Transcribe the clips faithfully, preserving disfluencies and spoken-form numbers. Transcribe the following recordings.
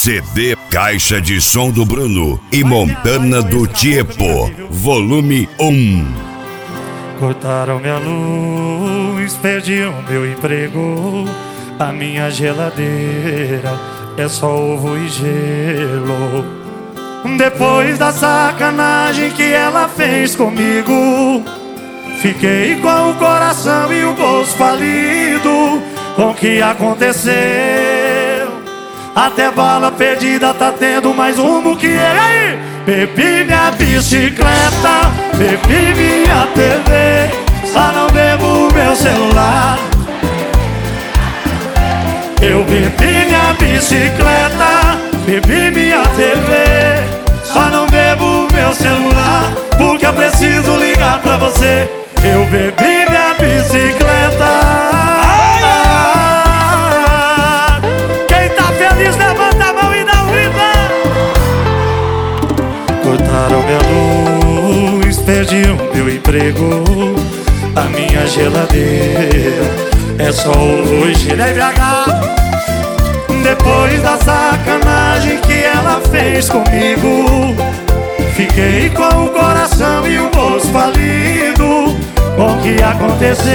C D Caixa de Som do Bruno e Montana do Tiepo, volume um. Cortaram minha luz, perdi o meu emprego. A minha geladeira é só ovo e gelo. Depois da sacanagem que ela fez comigo, fiquei com o coração e o bolso falido. Com o que aconteceu, até bala perdida tá tendo mais rumo que ele. Aí, bebi minha bicicleta, bebi minha T V, só não bebo meu celular. Eu bebi minha bicicleta, bebi minha T V, só não bebo meu celular, porque eu preciso ligar pra você. Eu bebi minha bicicleta. Quem tá feliz levanta a mão e dá um grito. Cortaram minha luz, perdi o meu emprego. A minha geladeira é só ovo e gelo. Depois da sacanagem que ela fez comigo, fiquei com o coração e o bolso falido. Com o que aconteceu,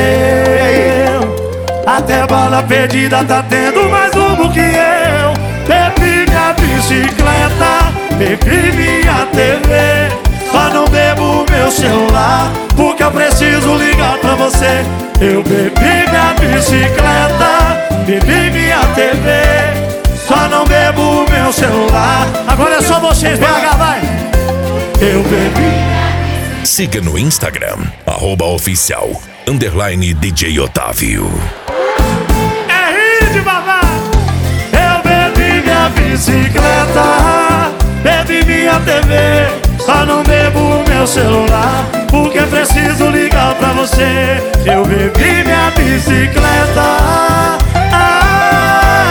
até bala perdida tá tendo mais rumo que eu. Bebi minha bicicleta, bebi minha T V, só não bebo meu celular, porque eu preciso ligar pra você. Eu bebi minha bicicleta, bebi minha T V, só não bebo meu celular. Agora é só vocês, B H, vai! Eu bebi. Siga no Instagram, arroba oficial, underline D J Otávio. É hit, babá! Eu bebi minha bicicleta, bebi minha T V, só não bebo meu celular, porque preciso ligar pra você. Eu bebi minha bicicleta. Ah,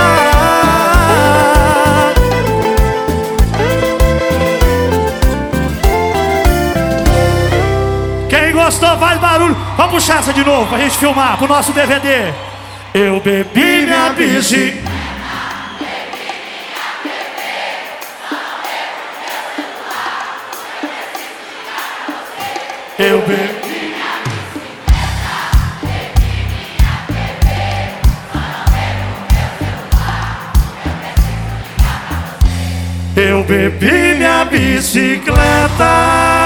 quem gostou faz barulho. Vamos puxar essa de novo pra gente filmar pro nosso D V D. Eu bebi minha bicicleta, eu bebi. Eu bebi minha bicicleta.